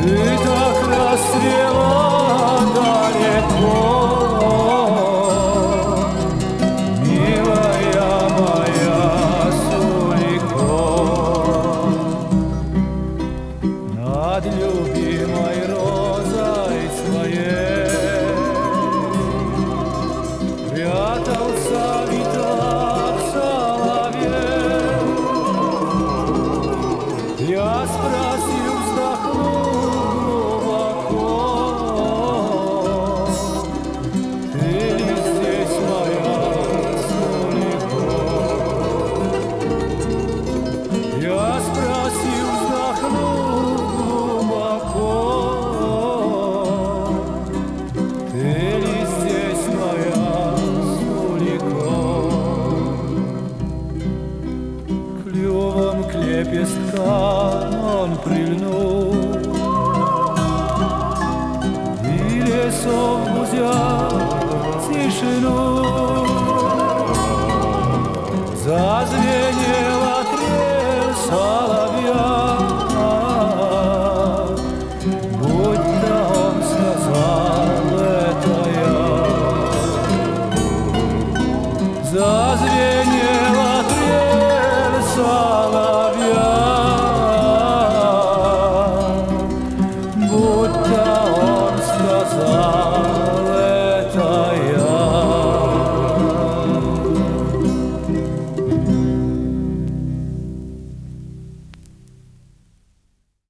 Ты так расцвела далеко, милая моя Сулико. Над любимой розой своей прятался в ветвях соловей. Я спросил, вздохнул глубоко: ты ли здесь моя Сулико? Я спросил, вздохнул глубоко: ты ли здесь моя Сулико? Клювом к лепесткам он прильнул, и лесом взял тишину. Зазвенела трель соловья, будто он сказал: это я. Зазвенела трель соловья, будто он сказал: